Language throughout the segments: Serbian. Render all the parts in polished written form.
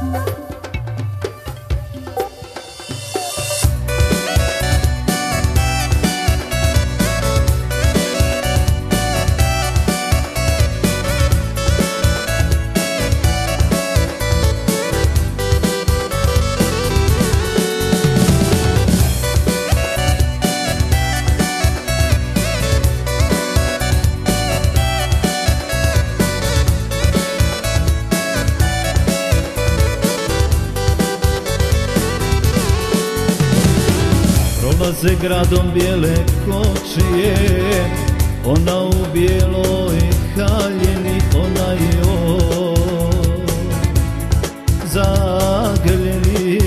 Prolaze gradom bijele kočije, ona u bijeloj haljini, ona je zagrljeni.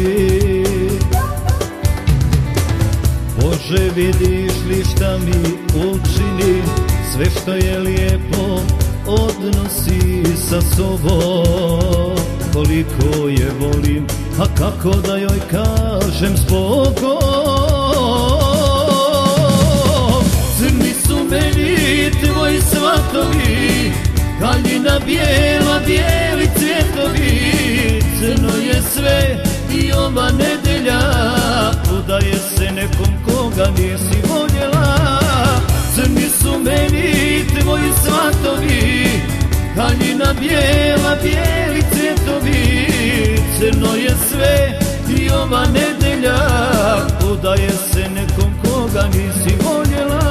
Bože, vidiš li šta mi učini, sve što je lijepo odnosi sa sobom. Koliko je volim, a kako da joj kažem zbogom. Crni su meni tvoji svatovi, haljina bijela, bijeli cvjetovi. Crno je sve i ova nedelja, udaje se nekom koga nisi voljela. Crni su meni tvoji svatovi, haljina bijela, bijeli cvjetovi. Crno je sve i ova nedelja, udaje se nekom koga nisi voljela.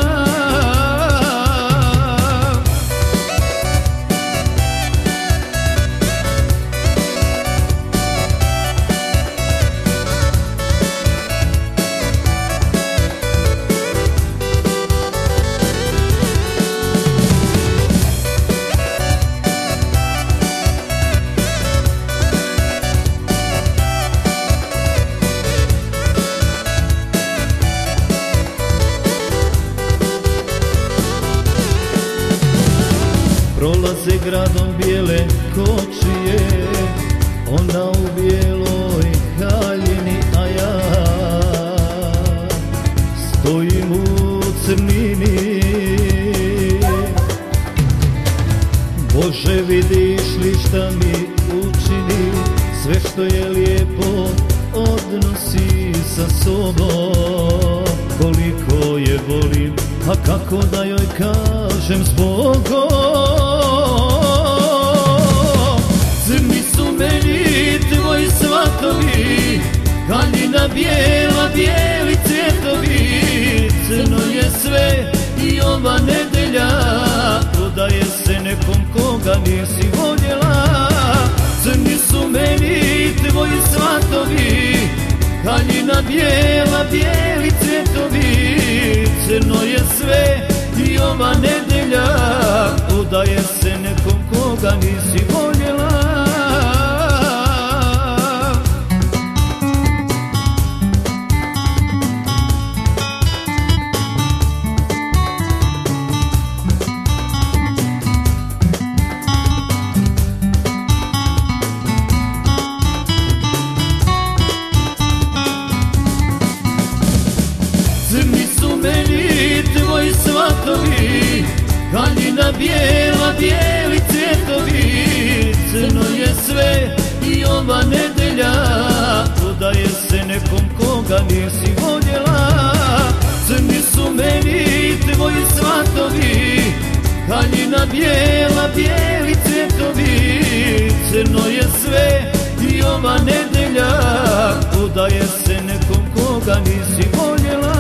Prolaze gradom bijele kočije, ona u bijeloj haljini, a ja stojim u crnini. Bože, vidiš li šta mi učini, sve što je lijepo odnosi sa sobom. Koliko je volim, a kako da joj kažem zbogom. Crni su meni tvoji svatovi, haljina bijela, bijeli cvjetovi. Crno je sve i ova nedelja, udaje se nekom koga nisi voljela. Crni su meni tvoji svatovi, haljina bijela, bijeli cvjetovi. Crno je sve i ova nedelja, udaje se nekom koga nisi voljela. Crni su meni tvoji svatovi, haljina bijela, bijeli cvjetovi. Crno je sve i ova nedelja, udaje se nekom koga nisi voljela. Crni su meni tvoji svatovi, haljina bijela, bijeli cvjetovi. Crno je sve i ova nedelja, udaje se nekom koga nisi voljela.